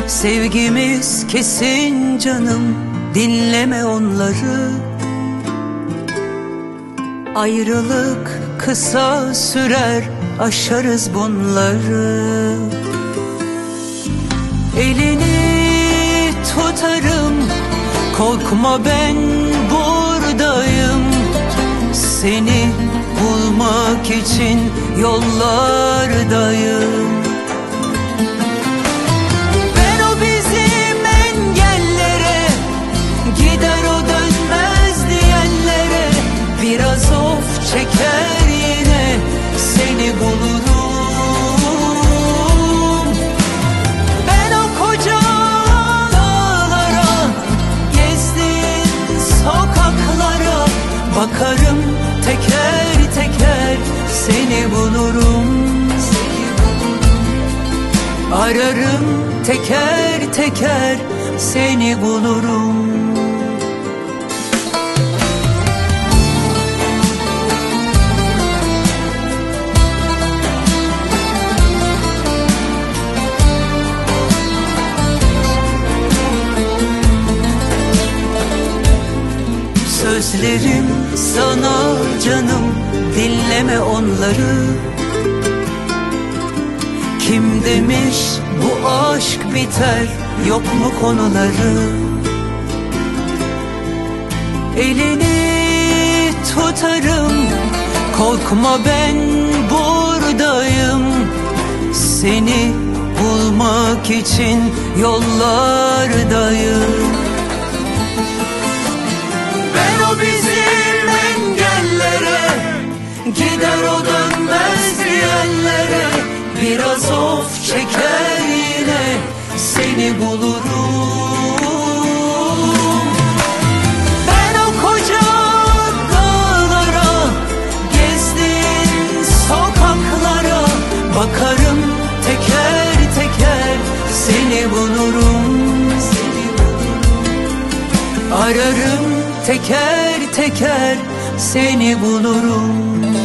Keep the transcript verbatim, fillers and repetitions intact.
Sevgimiz kesin canım, dinleme onları. Ayrılık kısa sürer, aşarız bunları. Elini tutarım, korkma ben buradayım. Seni bulmak için yollardayım. Ben o bizim engellere, gider o dönmez diyenlere, biraz of çeker yine seni bulurum. Ben o koca dağlara, gezdiğin sokaklara bakarım, teker teker seni bulurum. Ararım teker teker seni bulurum. Sözlerim sana canım, dinleme onları. Kim demiş bu aşk biter, yok mu konuları? Elini tutarım, korkma ben buradayım. Seni bulmak için yollardayım. Ben o bizim engellere, gider o dönmez diyenlere, biraz of çeker yine seni bulurum. Ben o koca dağlara, gezdiğin sokaklara bakarım, teker teker seni bulurum. Ararım teker teker seni bulurum.